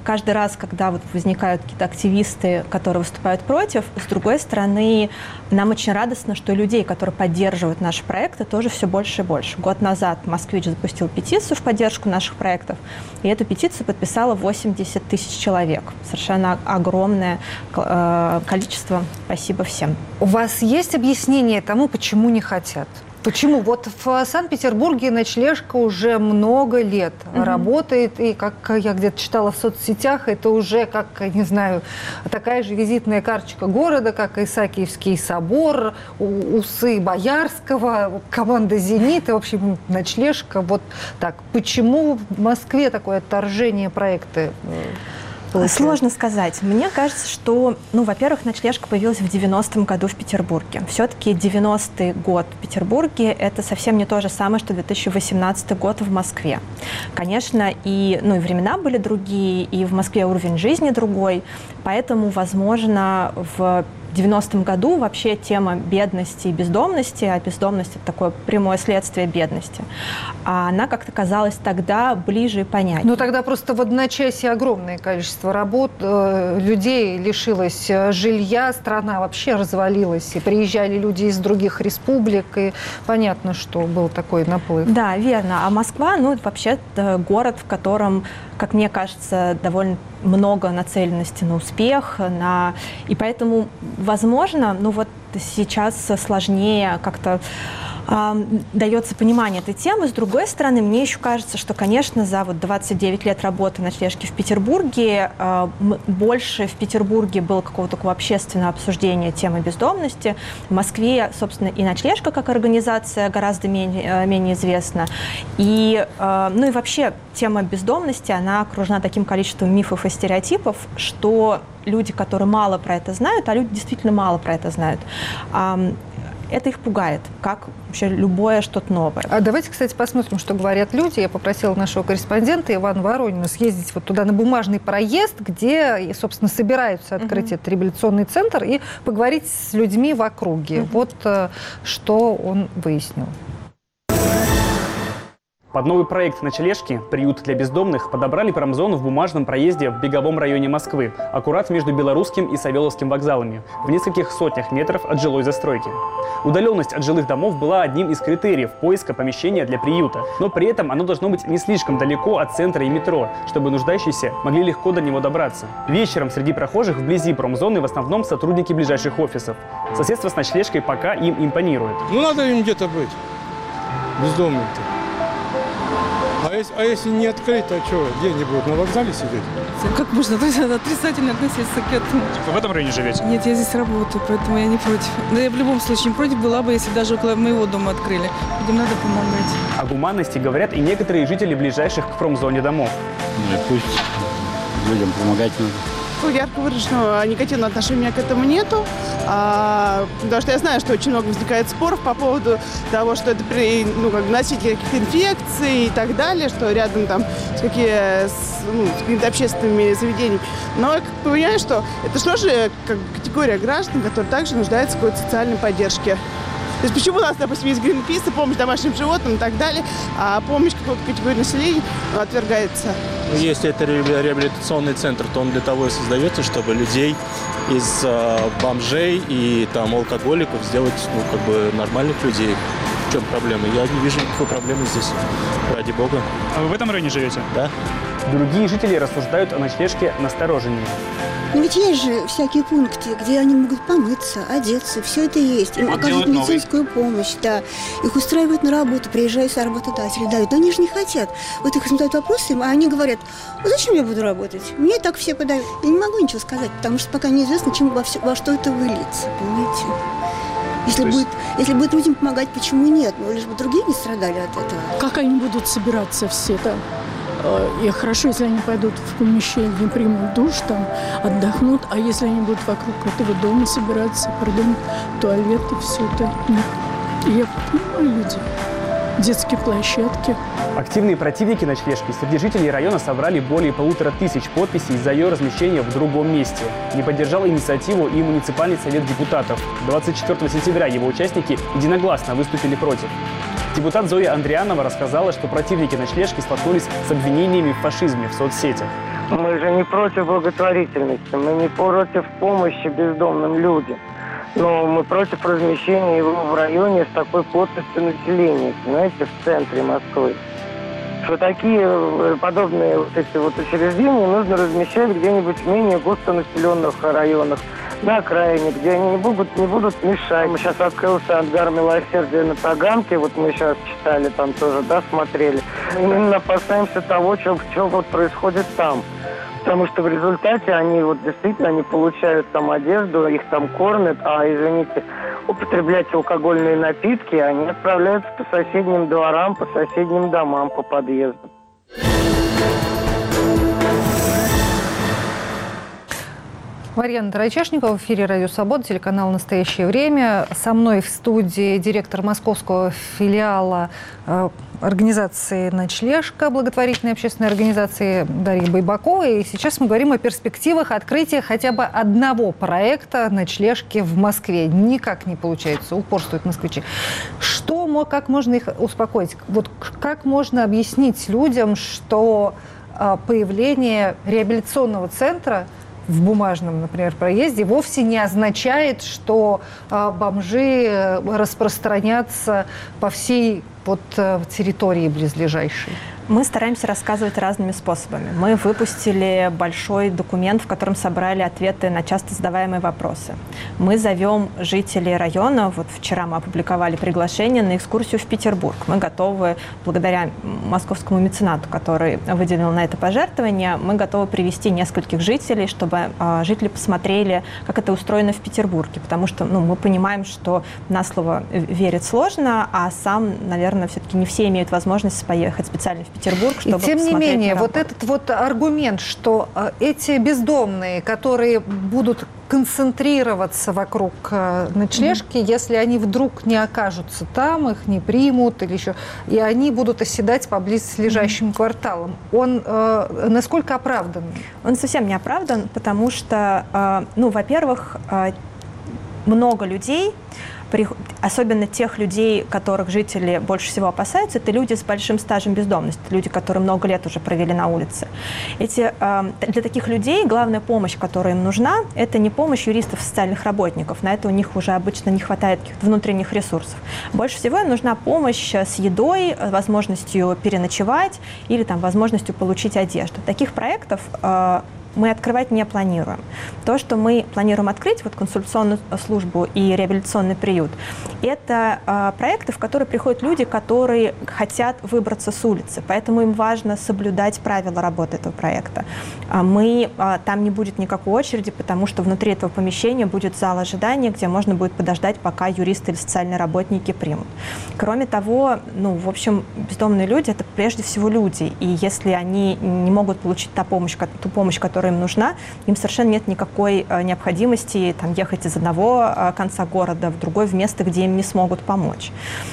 каждый раз, когда вот возникают какие-то активисты, которые выступают против, с другой стороны, нам очень радостно, что людей, которые поддерживают наши проекты, тоже все больше и больше. Год назад «Москвич» запустил петицию в поддержку наших проектов, и эту петицию подписало 80 тысяч человек. Совершенно огромное количество. Спасибо всем. У вас есть объяснение тому, почему не хотят? Почему? Вот в Санкт-Петербурге ночлежка уже много лет работает, и, как я где-то читала в соцсетях, это уже, как, не знаю, такая же визитная карточка города, как Исаакиевский собор, усы Боярского, команда «Зенит», в общем, ночлежка. Вот так. Почему в Москве такое отторжение проекта? Сложно сказать. Мне кажется, что, во-первых, ночлежка появилась в 90-м году в Петербурге. Все-таки 90-й год в Петербурге – это совсем не то же самое, что 2018 год в Москве. Конечно, и времена были другие, и в Москве уровень жизни другой, поэтому, возможно, в 90-м году вообще тема бедности и бездомности, а бездомность – это такое прямое следствие бедности, она как-то казалась тогда ближе и понятнее. Ну тогда просто в одночасье огромное количество работ, людей лишилось жилья, страна вообще развалилась, и приезжали люди из других республик, и понятно, что был такой наплыв. Да, верно. А Москва, это вообще город, в котором, как мне кажется, довольно много нацеленности на успех, и поэтому, возможно, сейчас сложнее как-то дается понимание этой темы. С другой стороны, мне еще кажется, что, конечно, за 29 лет работы ночлежки в Петербурге больше в Петербурге было какого-то такого общественного обсуждения темы бездомности. В Москве, собственно, и ночлежка как организация гораздо менее известна. И вообще тема бездомности, она окружена таким количеством мифов и стереотипов, что люди, которые мало про это знают, а люди действительно мало про это знают, это их пугает, как вообще любое что-то новое. А давайте, кстати, посмотрим, что говорят люди. Я попросила нашего корреспондента Ивана Воронина съездить вот туда на Бумажный проезд, где, собственно, собираются открыть этот реабилитационный центр, и поговорить с людьми в округе. Вот что он выяснил. Под новый проект ночлежки «Приют для бездомных» подобрали промзону в Бумажном проезде в Беговом районе Москвы, аккурат между Белорусским и Савеловским вокзалами, в нескольких сотнях метров от жилой застройки. Удаленность от жилых домов была одним из критериев поиска помещения для приюта, но при этом оно должно быть не слишком далеко от центра и метро, чтобы нуждающиеся могли легко до него добраться. Вечером среди прохожих вблизи промзоны в основном сотрудники ближайших офисов. Соседство с ночлежкой пока им импонирует. Надо им где-то быть, бездомным-то. А если не открыть, то что, где они будут, на вокзале сидеть? Как можно отрицательно относиться к этому? Вы в этом районе живете? Нет, я здесь работаю, поэтому я не против. Но я в любом случае не против была бы, если даже около моего дома открыли. Людям надо помогать. О гуманности говорят и некоторые жители ближайших к промзоне домов. Ну и пусть людям помогать надо. Ярко выраженного негативного отношения к этому нету, потому что я знаю, что очень много возникает споров по поводу того, что это носители каких-то инфекций и так далее, что рядом там с какими-то общественными заведениями. Но я понимаю, что это же тоже как категория граждан, которые также нуждаются в какой-то социальной поддержке. То есть почему у нас, допустим, есть Greenpeace, помощь домашним животным и так далее, а помощь какой-то категории населения отвергается? Если это реабилитационный центр, то он для того и создается, чтобы людей из бомжей и алкоголиков сделать нормальных людей. В чем проблема? Я не вижу никакой проблемы здесь, ради бога. А вы в этом районе живете? Да. Другие жители рассуждают о ночлежке настороженнее. Но ведь есть же всякие пункты, где они могут помыться, одеться, все это есть. Им оказывают медицинскую помощь, да. Их устраивают на работу, приезжают с работодателей, да. Но они же не хотят. Вот их задают вопросы, а они говорят: зачем я буду работать? Мне так все подают. Я не могу ничего сказать, потому что пока неизвестно, во что это выльется, понимаете? Если будет людям помогать, почему нет? Ну, лишь бы другие не страдали от этого. Как они будут собираться все там? И хорошо, если они пойдут в помещение, примут душ, там, отдохнут, а если они будут вокруг этого дома собираться, туалет и все это. Нет. Я понимаю люди. Детские площадки. Активные противники ночлежки среди жителей района собрали более 1500 подписей за ее размещение в другом месте. Не поддержал инициативу и муниципальный совет депутатов. 24 сентября его участники единогласно выступили против. Депутат Зоя Андрианова рассказала, что противники ночлежки столкнулись с обвинениями в фашизме в соцсетях. Мы же не против благотворительности, мы не против помощи бездомным людям. Но мы против размещения его в районе с такой плотностью населения, понимаете, в центре Москвы. Что такие подобные вот эти вот учреждения нужно размещать где-нибудь в менее густонаселенных районах, на окраине, где они не будут мешать. Сейчас открылся ангар милосердия на Таганке, вот мы сейчас читали там тоже, да, смотрели. Именно опасаемся того, что вот происходит там. Потому что в результате они вот действительно они получают там одежду, их там кормят, а, извините, употреблять алкогольные напитки, они отправляются по соседним дворам, по соседним домам, по подъездам. Марьяна Тарачешникова, в эфире «Радио Свобода», телеканал «Настоящее время». Со мной в студии директор московского филиала организации «Ночлежка», благотворительной общественной организации Дарья Байбакова. И сейчас мы говорим о перспективах открытия хотя бы одного проекта «Ночлежки» в Москве. Никак не получается, упорствуют москвичи. Как можно их успокоить? Вот как можно объяснить людям, что появление реабилитационного центра в Бумажном, например, проезде вовсе не означает, что бомжи распространятся по всей территории близлежащей? Мы стараемся рассказывать разными способами. Мы выпустили большой документ, в котором собрали ответы на часто задаваемые вопросы. Мы зовем жителей района. Вот вчера мы опубликовали приглашение на экскурсию в Петербург. Мы готовы, благодаря московскому меценату, который выделил на это пожертвование, мы готовы привести нескольких жителей, чтобы жители посмотрели, как это устроено в Петербурге. Потому что мы понимаем, что на слово верить сложно, а сам, наверное, все-таки не все имеют возможность поехать специально в Петербург, чтобы посмотреть. И тем не менее, вот этот аргумент, что эти бездомные, которые будут концентрироваться вокруг ночлежки, если они вдруг не окажутся там, их не примут, или еще, и они будут оседать по близлежащим кварталам, он насколько оправдан? Он совсем не оправдан, потому что, во-первых, много людей, особенно тех людей, которых жители больше всего опасаются, это люди с большим стажем бездомности, люди, которые много лет уже провели на улице. Для таких людей главная помощь, которая им нужна, это не помощь юристов, социальных работников. На это у них уже обычно не хватает каких-то внутренних ресурсов. Больше всего им нужна помощь с едой, возможностью переночевать или возможностью получить одежду. Таких проектов мы открывать не планируем. То, что мы планируем открыть, консультационную службу и реабилитационный приют, это проекты, в которые приходят люди, которые хотят выбраться с улицы. Поэтому им важно соблюдать правила работы этого проекта. Там не будет никакой очереди, потому что внутри этого помещения будет зал ожидания, где можно будет подождать, пока юристы или социальные работники примут. Кроме того, бездомные люди – это прежде всего люди. И если они не могут получить ту помощь, которая им нужна, им совершенно нет никакой необходимости ехать из одного конца города в другой, в место, где им не смогут помочь.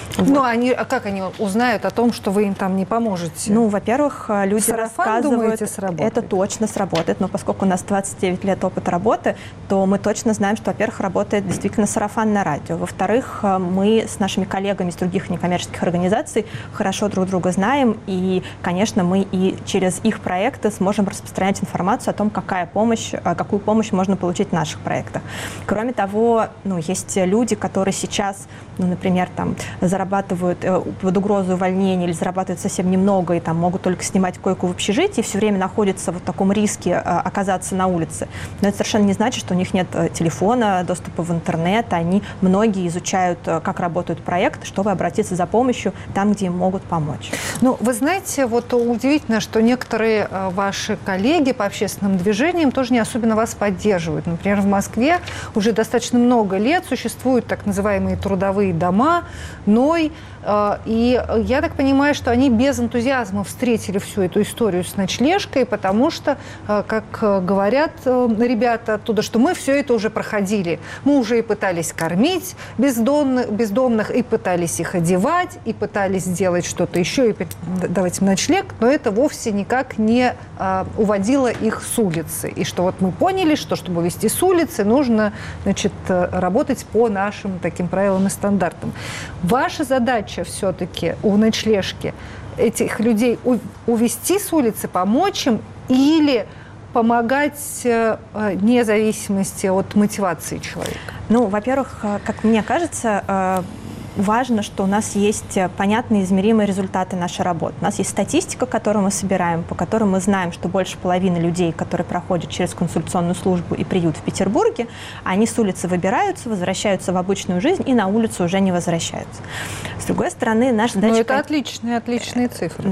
Как они узнают о том, что вы им там не поможете? Во-первых, люди рассказывают, сработает? Это точно сработает, но поскольку у нас 29 лет опыта работы, то мы точно знаем, что, во-первых, работает действительно сарафанное радио. Во-вторых, мы с нашими коллегами из других некоммерческих организаций хорошо друг друга знаем, и, конечно, мы и через их проекты сможем распространять информацию о том, какую помощь можно получить в наших проектах. Кроме того, есть люди, которые сейчас, например, зарабатывают под угрозой увольнения или зарабатывают совсем немного и могут только снимать койку в общежитии, все время находятся в таком риске оказаться на улице. Но это совершенно не значит, что у них нет телефона, доступа в интернет. Многие изучают, как работают проекты, чтобы обратиться за помощью там, где им могут помочь. Вы знаете, удивительно, что некоторые ваши коллеги по общественным движениям тоже не особенно вас поддерживают. Например, в Москве уже достаточно много лет существуют так называемые трудовые дома, НОЙ, и я так понимаю, что они без энтузиазма встретили всю эту историю с ночлежкой, потому что, как говорят ребята оттуда, что мы все это уже проходили. Мы уже и пытались кормить бездомных, и пытались их одевать, и пытались сделать что-то еще, и давать им ночлег, но это вовсе никак не уводило их с улицы. И что мы поняли, что чтобы увести с улицы, нужно, работать по нашим таким правилам и стандартам. Ваша задача все-таки у ночлежки этих людей увести с улицы, помочь им, или помогать вне зависимости от мотивации человека? Ну, во-первых, как мне кажется, важно, что у нас есть понятные измеримые результаты нашей работы. У нас есть статистика, которую мы собираем, по которой мы знаем, что больше половины людей, которые проходят через консультационную службу и приют в Петербурге, они с улицы выбираются, возвращаются в обычную жизнь и на улицу уже не возвращаются. С другой стороны, наша задача... Ну, это отличные цифры.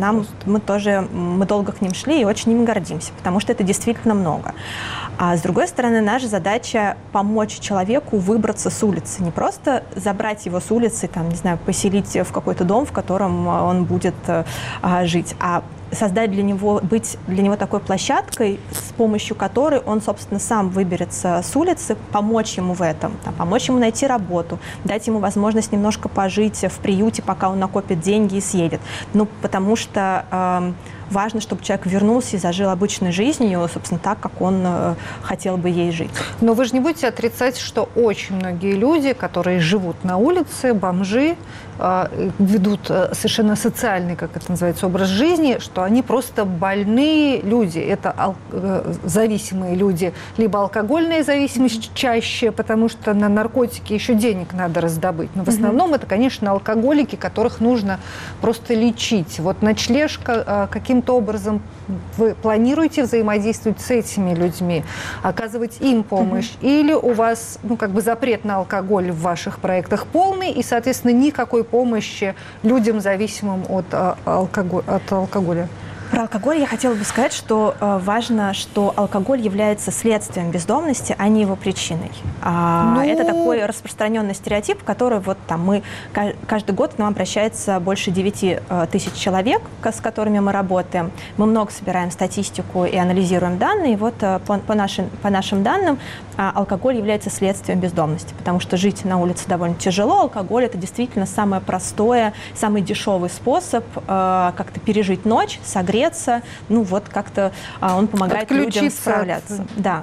Мы долго к ним шли и очень ими гордимся, потому что это действительно много. А с другой стороны, наша задача помочь человеку выбраться с улицы. Не просто забрать его с улицы, там, не знаю, поселить в какой-то дом, в котором он будет жить, а создать быть для него такой площадкой, с помощью которой он, собственно, сам выберется с улицы, помочь ему в этом, помочь ему найти работу, дать ему возможность немножко пожить в приюте, пока он накопит деньги и съедет. Ну, потому что важно, чтобы человек вернулся и зажил обычной жизнью, собственно, так, как он хотел бы ей жить. Но вы же не будете отрицать, что очень многие люди, которые живут на улице, бомжи, ведут совершенно социальный, как это называется, образ жизни, что они просто больные люди. Это зависимые люди. Либо алкогольная зависимость чаще, потому что на наркотики еще денег надо раздобыть. Но в основном это, конечно, алкоголики, которых нужно просто лечить. Вот ночлежка, каким-то образом вы планируете взаимодействовать с этими людьми, оказывать им помощь? Или у вас запрет на алкоголь в ваших проектах полный, и, соответственно, никакой помощи людям, зависимым от алкоголя? Про алкоголь я хотела бы сказать, что важно, что алкоголь является следствием бездомности, а не его причиной. Это такой распространенный стереотип, который каждый год к нам обращается больше 9 тысяч человек, с которыми мы работаем. Мы много собираем статистику и анализируем данные. И вот по нашим данным алкоголь является следствием бездомности, потому что жить на улице довольно тяжело. Алкоголь – это действительно самое простое, самый дешевый способ как-то пережить ночь, согреться. Как-то он помогает людям справляться. Да.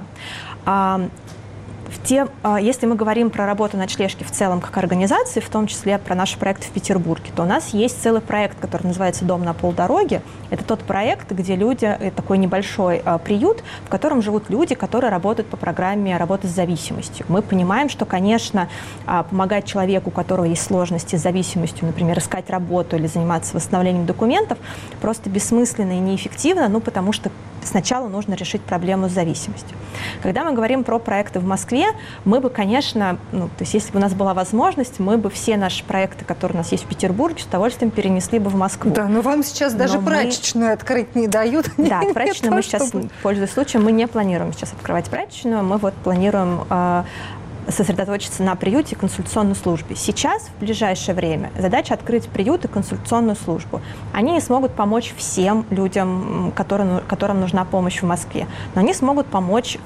Если мы говорим про работу ночлежки в целом как организации, в том числе про наш проект в Петербурге, то у нас есть целый проект, который называется «Дом на полдороги». Это тот проект, где такой небольшой приют, в котором живут люди, которые работают по программе работы с зависимостью. Мы понимаем, что, конечно, помогать человеку, у которого есть сложности с зависимостью, например, искать работу или заниматься восстановлением документов, просто бессмысленно и неэффективно, потому что сначала нужно решить проблему с зависимостью. Когда мы говорим про проекты в Москве, мы бы, конечно, если бы у нас была возможность, мы бы все наши проекты, которые у нас есть в Петербурге, с удовольствием перенесли бы в Москву. Да, но вам сейчас даже прачечную открыть не дают. Да, прачечную мы сейчас, пользуясь случаем, мы не планируем сейчас открывать прачечную, мы планируем сосредоточиться на приюте и консультационной службе. Сейчас, в ближайшее время, задача открыть приют и консультационную службу. Они не смогут помочь всем людям, которым нужна помощь в Москве, но они смогут помочь.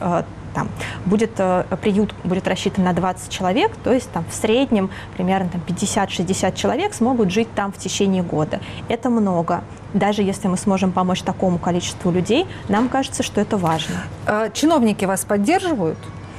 Приют будет рассчитан на 20 человек, то есть в среднем примерно 50-60 человек смогут жить там в течение года. Это много. Даже если мы сможем помочь такому количеству людей, нам кажется, что это важно. Чиновники вас поддерживают?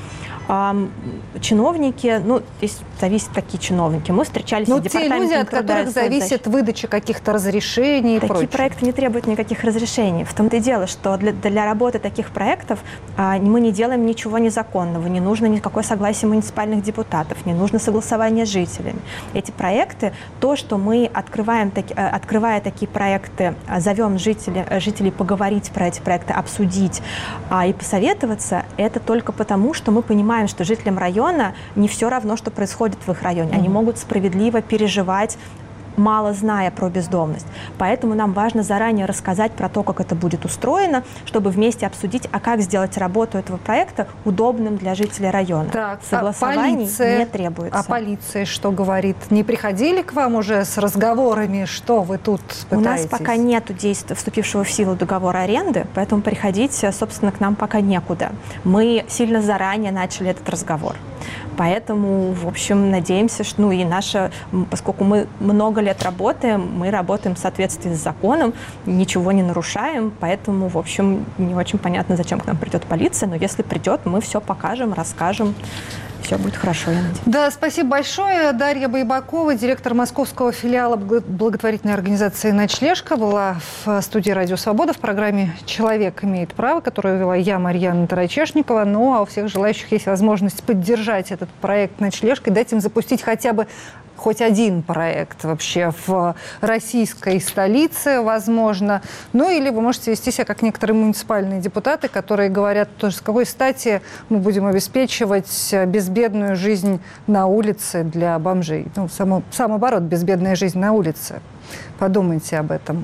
Чиновники, здесь зависит, какие чиновники. Мы встречались с департаментом те люди, от которых зависит выдача каких-то разрешений и прочее. Такие проекты не требуют никаких разрешений. В том-то и дело, что для работы таких проектов мы не делаем ничего незаконного, не нужно никакое согласие муниципальных депутатов, не нужно согласование с жителями. Эти проекты, то, что мы, открывая такие проекты, зовем жителей поговорить про эти проекты, обсудить и посоветоваться, это только потому, что мы понимаем, что жителям района не все равно, что происходит в их районе. Они могут справедливо переживать, мало зная про бездомность. Поэтому нам важно заранее рассказать про то, как это будет устроено, чтобы вместе обсудить, как сделать работу этого проекта удобным для жителей района. Так, согласований не требуется. А полиция что говорит? Не приходили к вам уже с разговорами, что вы тут пытаетесь? У нас пока нет действия вступившего в силу договора аренды, поэтому приходить, собственно, к нам пока некуда. Мы сильно заранее начали этот разговор. Поэтому, в общем, надеемся, что поскольку мы много лет лет работы мы работаем в соответствии с законом, ничего не нарушаем, поэтому, в общем, не очень понятно, зачем к нам придет полиция, но если придет, мы все покажем, расскажем. Все будет хорошо, я надеюсь. Да, спасибо большое. Дарья Байбакова, директор московского филиала благотворительной организации «Ночлежка», была в студии «Радио Свобода» в программе «Человек имеет право», которую вела я, Марьяна Тарачешникова. Ну, а у всех желающих есть возможность поддержать этот проект «Ночлежка» и дать им запустить хотя бы хоть один проект вообще в российской столице, возможно. Ну, или вы можете вести себя как некоторые муниципальные депутаты, которые говорят, тоже с какой стати мы будем обеспечивать безбедную жизнь на улице для бомжей. Ну, сам оборот, безбедная жизнь на улице. Подумайте об этом.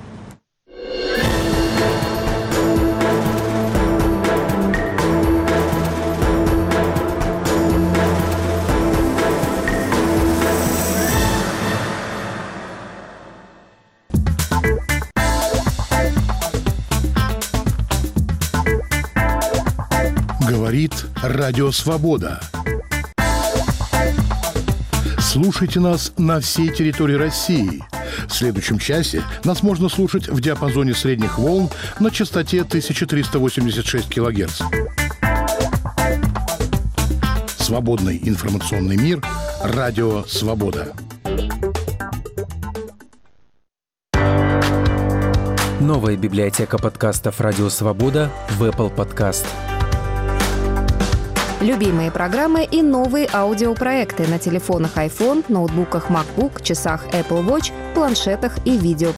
Говорит Радио Свобода. Слушайте нас на всей территории России. В следующем часе нас можно слушать в диапазоне средних волн на частоте 1386 кГц. Свободный информационный мир. Радио Свобода. Новая библиотека подкастов «Радио Свобода» в Apple Podcast. Любимые программы и новые аудиопроекты на телефонах iPhone, ноутбуках MacBook, часах Apple Watch, планшетах и видео